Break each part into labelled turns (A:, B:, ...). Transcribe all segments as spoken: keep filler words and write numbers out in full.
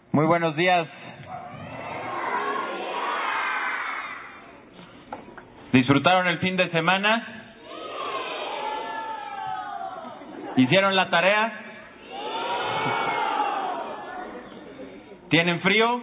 A: Muy buenos días. ¿Disfrutaron el fin de semana? ¿Hicieron la tarea? ¿Tienen frío?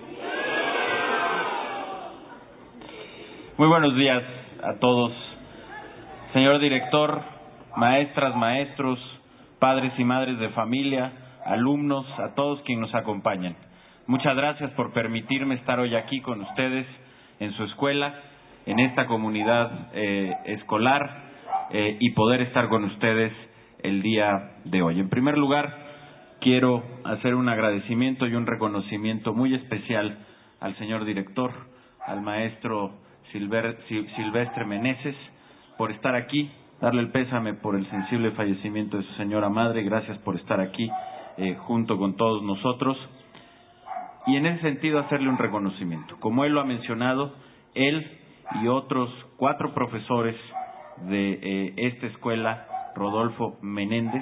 A: Muy buenos días a todos. Señor director, maestras, maestros, padres y madres de familia, alumnos, a todos quienes nos acompañan. Muchas gracias por permitirme estar hoy aquí con ustedes en su escuela, en esta comunidad eh, escolar eh, y poder estar con ustedes el día de hoy. En primer lugar, quiero hacer un agradecimiento y un reconocimiento muy especial al señor director, al maestro Silver, Silvestre Meneses, por estar aquí, darle el pésame por el sensible fallecimiento de su señora madre. Gracias por estar aquí eh, junto con todos nosotros. Y en ese sentido hacerle un reconocimiento. Como él lo ha mencionado, él y otros cuatro profesores de eh, esta escuela, Rodolfo Menéndez,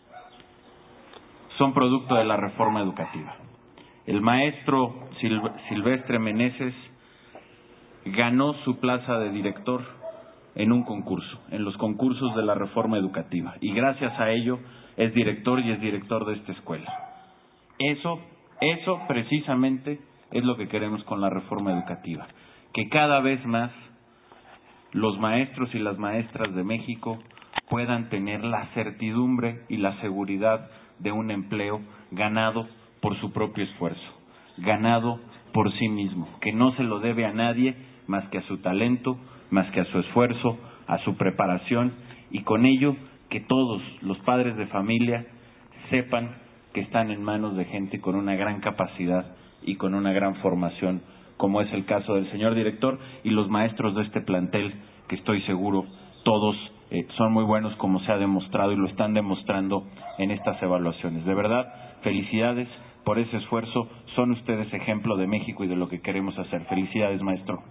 A: son producto de la reforma educativa. El maestro Sil- Silvestre Meneses ganó su plaza de director en un concurso, en los concursos de la reforma educativa, y gracias a ello es director y es director de esta escuela. Eso, eso precisamente es lo que queremos con la reforma educativa, que cada vez más los maestros y las maestras de México puedan tener la certidumbre y la seguridad de un empleo ganado por su propio esfuerzo, ganado por sí mismo, que no se lo debe a nadie más que a su talento, más que a su esfuerzo, a su preparación, y con ello que todos los padres de familia sepan que están en manos de gente con una gran capacidad y con una gran formación, como es el caso del señor director y los maestros de este plantel, que estoy seguro todos eh, son muy buenos, como se ha demostrado y lo están demostrando en estas evaluaciones. De verdad, felicidades por ese esfuerzo. Son ustedes ejemplo de México y de lo que queremos hacer. Felicidades, maestro.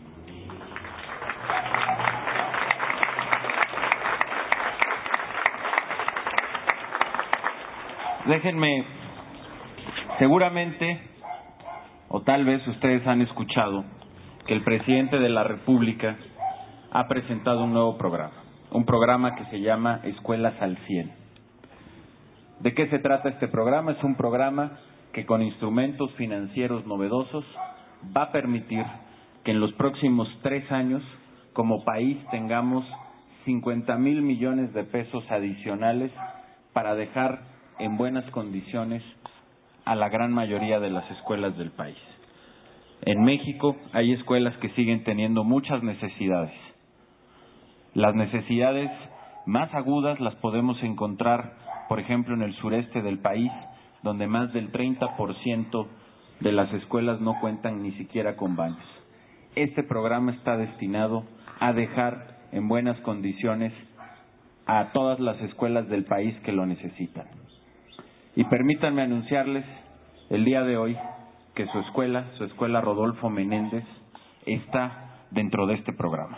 A: Déjenme, seguramente, o tal vez ustedes han escuchado que el presidente de la República ha presentado un nuevo programa, un programa que se llama Escuelas al cien. ¿De qué se trata este programa? Es un programa que con instrumentos financieros novedosos va a permitir que en los próximos tres años, como país, tengamos cincuenta mil millones de pesos adicionales para dejar en buenas condiciones a la gran mayoría de las escuelas del país. En México hay escuelas que siguen teniendo muchas necesidades. Las necesidades más agudas las podemos encontrar, por ejemplo, en el sureste del país, donde más del treinta por ciento de las escuelas no cuentan ni siquiera con baños. Este programa está destinado a dejar en buenas condiciones a todas las escuelas del país que lo necesitan. Y permítanme anunciarles el día de hoy que su escuela, su escuela Rodolfo Menéndez, está dentro de este programa.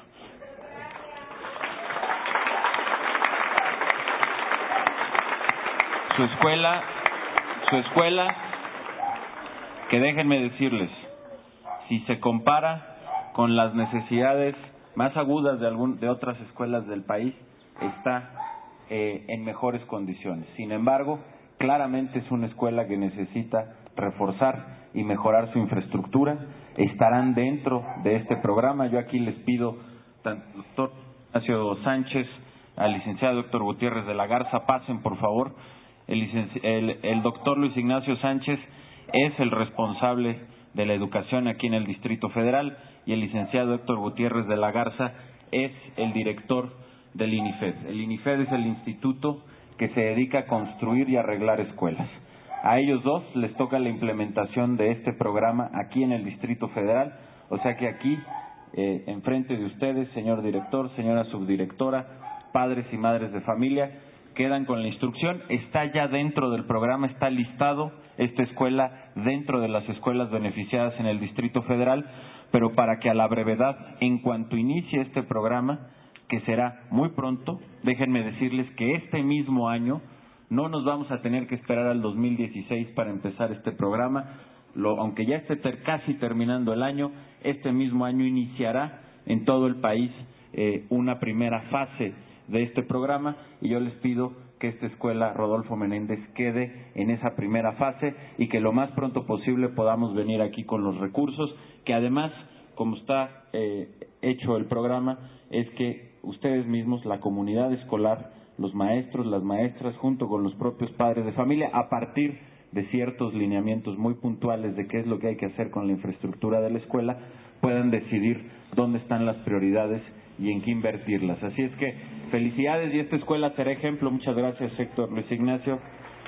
A: Su escuela, su escuela, que déjenme decirles, si se compara con las necesidades más agudas de algún, de otras escuelas del país, está eh, en mejores condiciones. Sin embargo, claramente es una escuela que necesita reforzar y mejorar su infraestructura. Estarán dentro de este programa. Yo aquí les pido, tanto al doctor Ignacio Sánchez, al licenciado doctor Gutiérrez de la Garza, pasen por favor. El, licenci- el, el doctor Luis Ignacio Sánchez es el responsable de la educación aquí en el Distrito Federal y el licenciado Héctor Gutiérrez de la Garza es el director del INIFED. El INIFED es el instituto que se dedica a construir y arreglar escuelas. A ellos dos les toca la implementación de este programa aquí en el Distrito Federal, o sea que aquí, eh, enfrente de ustedes, señor director, señora subdirectora, padres y madres de familia, quedan con la instrucción. Está ya dentro del programa, está listado esta escuela dentro de las escuelas beneficiadas en el Distrito Federal, pero para que a la brevedad, en cuanto inicie este programa, que será muy pronto, déjenme decirles que este mismo año No nos vamos a tener que esperar al dos mil dieciséis para empezar este programa. Lo, aunque ya esté ter, casi terminando el año, este mismo año iniciará en todo el país eh, una primera fase de este programa, y yo les pido que esta escuela Rodolfo Menéndez quede en esa primera fase y que lo más pronto posible podamos venir aquí con los recursos, que además, como está eh, hecho el programa, es que ustedes mismos, la comunidad escolar, los maestros, las maestras, junto con los propios padres de familia, a partir de ciertos lineamientos muy puntuales de qué es lo que hay que hacer con la infraestructura de la escuela, puedan decidir dónde están las prioridades y en qué invertirlas. Así es que felicidades, y esta escuela será ejemplo. Muchas gracias, Héctor Luis Ignacio.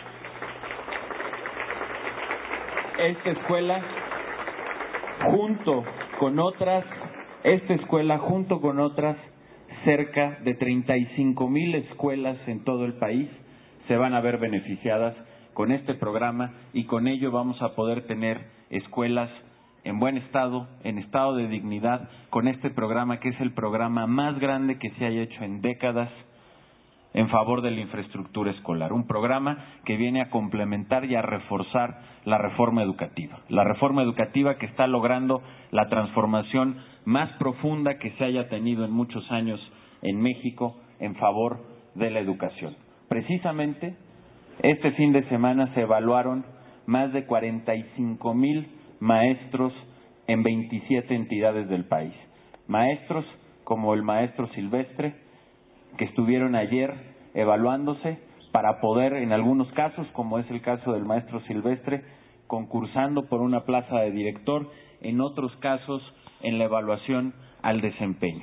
A: Esta escuela, junto con otras, esta escuela, junto con otras, cerca de treinta y cinco mil escuelas en todo el país, se van a ver beneficiadas con este programa, y con ello vamos a poder tener escuelas en buen estado, en estado de dignidad, con este programa que es el programa más grande que se haya hecho en décadas en favor de la infraestructura escolar. Un programa que viene a complementar y a reforzar la reforma educativa. La reforma educativa que está logrando la transformación más profunda que se haya tenido en muchos años en México en favor de la educación. Precisamente, este fin de semana se evaluaron más de cuarenta y cinco mil maestros en veintisiete entidades del país. Maestros como el maestro Silvestre, que estuvieron ayer evaluándose para poder, en algunos casos, como es el caso del maestro Silvestre, concursando por una plaza de director, en otros casos en la evaluación al desempeño.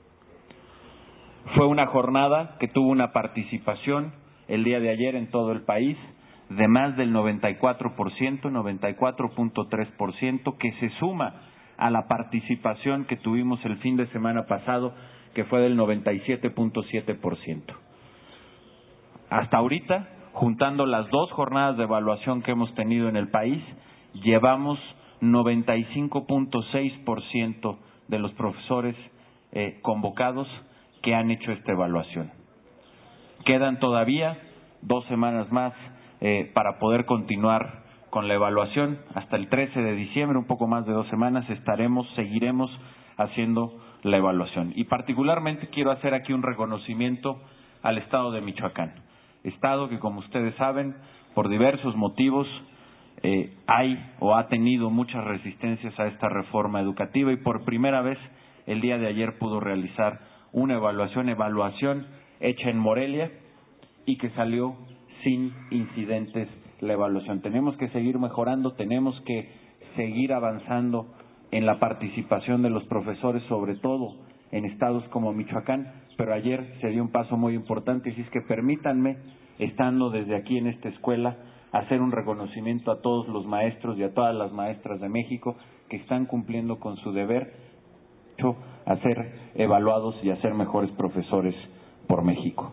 A: Fue una jornada que tuvo una participación el día de ayer en todo el país de más del noventa y cuatro por ciento, noventa y cuatro punto tres por ciento, que se suma a la participación que tuvimos el fin de semana pasado, que fue del noventa y siete punto siete por ciento. Hasta ahorita, juntando las dos jornadas de evaluación que hemos tenido en el país, llevamos noventa y cinco punto seis por ciento de los profesores eh, convocados que han hecho esta evaluación. Quedan todavía dos semanas más eh, para poder continuar con la evaluación. Hasta el trece de diciembre, un poco más de dos semanas, estaremos, seguiremos haciendo la evaluación. Y particularmente quiero hacer aquí un reconocimiento al Estado de Michoacán. Estado que, como ustedes saben, por diversos motivos eh, hay o ha tenido muchas resistencias a esta reforma educativa, y por primera vez el día de ayer pudo realizar una evaluación, evaluación hecha en Morelia, y que salió sin incidentes la evaluación. Tenemos que seguir mejorando, tenemos que seguir avanzando en la participación de los profesores, sobre todo en estados como Michoacán, pero ayer se dio un paso muy importante, y es que permítanme, estando desde aquí en esta escuela, hacer un reconocimiento a todos los maestros y a todas las maestras de México que están cumpliendo con su deber a ser evaluados y a ser mejores profesores por México.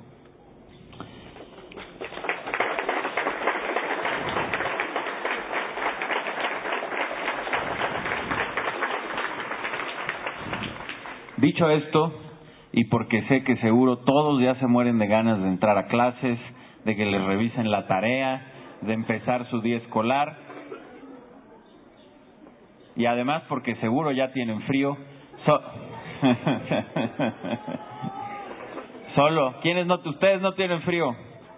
A: Dicho esto, y porque sé que seguro todos ya se mueren de ganas de entrar a clases, de que les revisen la tarea, de empezar su día escolar, y además porque seguro ya tienen frío, so... solo, ¿quiénes no, ustedes no tienen frío?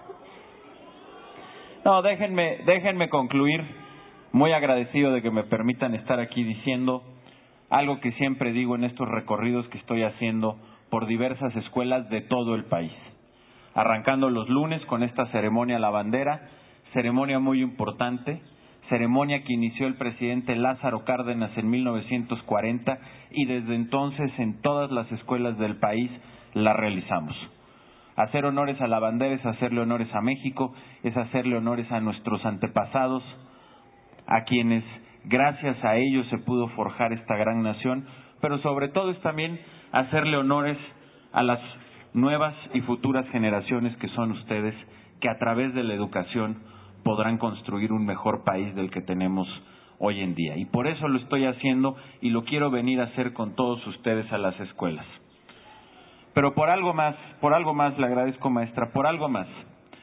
A: No, déjenme, déjenme concluir, muy agradecido de que me permitan estar aquí diciendo algo que siempre digo en estos recorridos que estoy haciendo por diversas escuelas de todo el país. Arrancando los lunes con esta ceremonia a la bandera, ceremonia muy importante, ceremonia que inició el presidente Lázaro Cárdenas en mil novecientos cuarenta, y desde entonces en todas las escuelas del país la realizamos. Hacer honores a la bandera es hacerle honores a México, es hacerle honores a nuestros antepasados, a quienes gracias a ellos se pudo forjar esta gran nación, pero sobre todo es también hacerle honores a las nuevas y futuras generaciones que son ustedes, que a través de la educación podrán construir un mejor país del que tenemos hoy en día. Y por eso lo estoy haciendo, y lo quiero venir a hacer con todos ustedes a las escuelas. Pero por algo más, por algo más le agradezco, maestra, por algo más.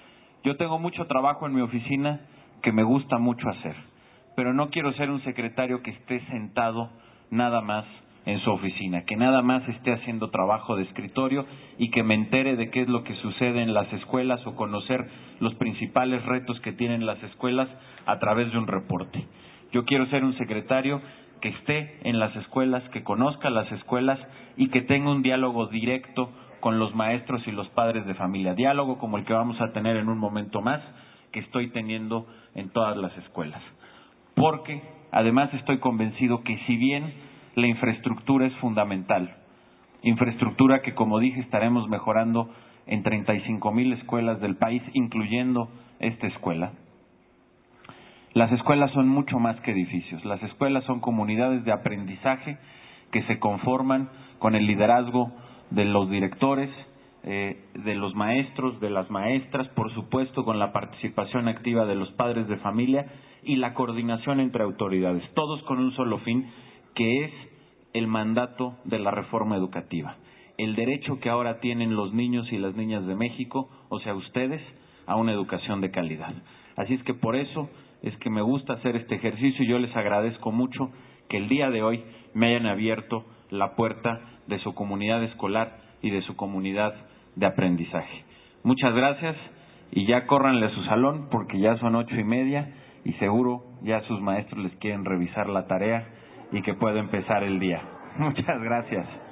A: Yo tengo mucho trabajo en mi oficina que me gusta mucho hacer, pero no quiero ser un secretario que esté sentado nada más en su oficina, que nada más esté haciendo trabajo de escritorio y que me entere de qué es lo que sucede en las escuelas o conocer los principales retos que tienen las escuelas a través de un reporte. Yo quiero ser un secretario que esté en las escuelas, que conozca las escuelas y que tenga un diálogo directo con los maestros y los padres de familia. Diálogo como el que vamos a tener en un momento más, que estoy teniendo en todas las escuelas. Porque además estoy convencido que si bien la infraestructura es fundamental, infraestructura que, como dije, estaremos mejorando en treinta y cinco mil escuelas del país, incluyendo esta escuela. Las escuelas son mucho más que edificios. Las escuelas son comunidades de aprendizaje que se conforman con el liderazgo de los directores, eh, de los maestros, de las maestras, por supuesto con la participación activa de los padres de familia y la coordinación entre autoridades, todos con un solo fin, que es el mandato de la reforma educativa, el derecho que ahora tienen los niños y las niñas de México, o sea, ustedes, a una educación de calidad. Así es que por eso es que me gusta hacer este ejercicio y yo les agradezco mucho que el día de hoy me hayan abierto la puerta de su comunidad escolar y de su comunidad de aprendizaje. Muchas gracias y ya córranle a su salón porque ya son ocho y media y seguro ya sus maestros les quieren revisar la tarea y que pueda empezar el día. Muchas gracias.